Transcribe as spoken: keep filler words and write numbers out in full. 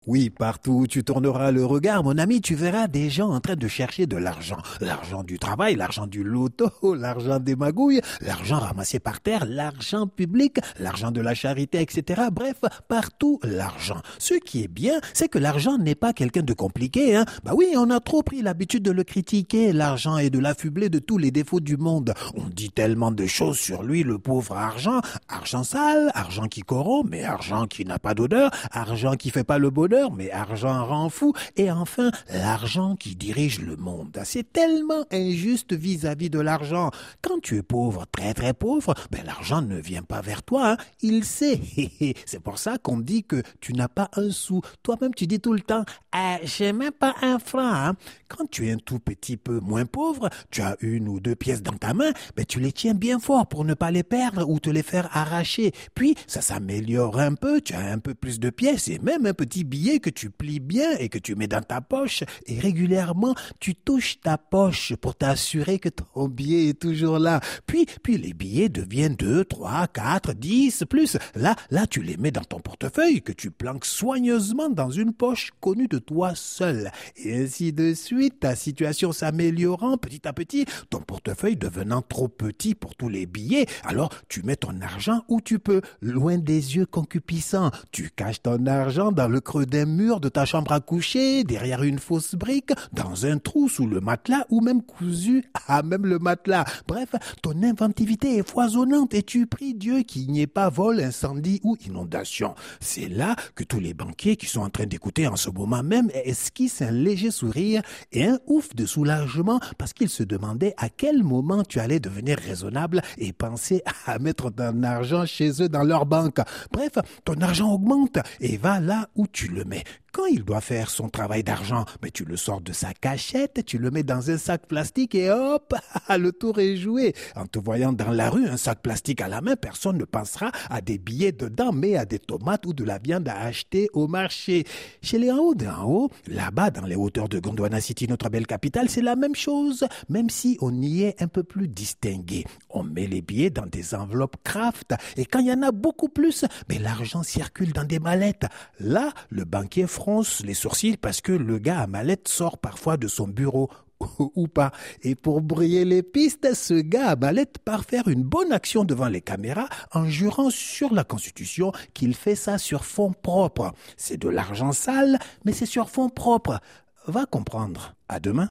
Oui, partout où tu tourneras le regard, mon ami, tu verras des gens en train de chercher de l'argent. L'argent du travail, l'argent du loto, l'argent des magouilles, l'argent ramassé par terre, l'argent public, l'argent de la charité, et cetera. Bref, partout l'argent. Ce qui est bien, c'est que l'argent n'est pas quelqu'un de compliqué. Hein. Bah oui, on a trop pris l'habitude de le critiquer, l'argent, et de l'affubler de tous les défauts du monde. On dit tellement de choses sur lui, le pauvre argent. Argent sale, argent qui corrompt, mais argent qui n'a pas d'odeur, argent qui fait pas le bonheur, mais argent rend fou, et enfin, l'argent qui dirige le monde. C'est tellement injuste vis-à-vis de l'argent. Quand tu es pauvre, très très pauvre, ben l'argent ne vient pas vers toi, hein. Il sait. C'est pour ça qu'on dit que tu n'as pas un sou. Toi-même, tu dis tout le temps, ah, j'ai même pas un franc. Hein. Quand tu es un tout petit peu moins pauvre, tu as une ou deux pièces dans ta main, ben tu les tiens bien fort pour ne pas les perdre ou te les faire arracher. Puis, ça s'améliore un peu, tu as un peu plus de pièces et même un petit billet que tu plies bien et que tu mets dans ta poche. Et régulièrement, tu touches ta poche pour t'assurer que ton billet est toujours là. Puis, puis les billets deviennent deux, trois, quatre, dix, plus. Là, là, tu les mets dans ton portefeuille que tu planques soigneusement dans une poche connue de toi seul. Et ainsi de suite, ta situation s'améliorant petit à petit, ton portefeuille devenant trop petit pour tous les billets. Alors, tu mets ton argent où tu peux, loin des yeux concupiscents. Tu caches ton argent dans le creux d'un mur de ta chambre à coucher, derrière une fausse brique, dans un trou sous le matelas ou même cousu à même le matelas. Bref, ton inventivité est foisonnante et tu pries Dieu qu'il n'y ait pas vol, incendie ou inondation. C'est là que tous les banquiers qui sont en train d'écouter en ce moment même esquissent un léger sourire et un ouf de soulagement parce qu'ils se demandaient à quel moment tu allais devenir raisonnable et penser à mettre ton argent chez eux dans leur banque. Bref, ton argent augmente et va là où tu le mets. Quand il doit faire son travail d'argent, mais tu le sors de sa cachette, tu le mets dans un sac plastique et hop, le tour est joué. En te voyant dans la rue, un sac plastique à la main, personne ne pensera à des billets dedans, mais à des tomates ou de la viande à acheter au marché. Chez les en haut d'en haut, là-bas dans les hauteurs de Gondwana City, notre belle capitale, c'est la même chose, même si on y est un peu plus distingué. On met les billets dans des enveloppes craft et quand il y en a beaucoup plus, mais l'argent circule dans des mallettes. Là, le banquier fronce les sourcils parce que le gars à mallette sort parfois de son bureau ou pas. Et pour brouiller les pistes, ce gars à mallette part faire une bonne action devant les caméras en jurant sur la Constitution qu'il fait ça sur fonds propres. C'est de l'argent sale, mais c'est sur fonds propres. Va comprendre. À demain.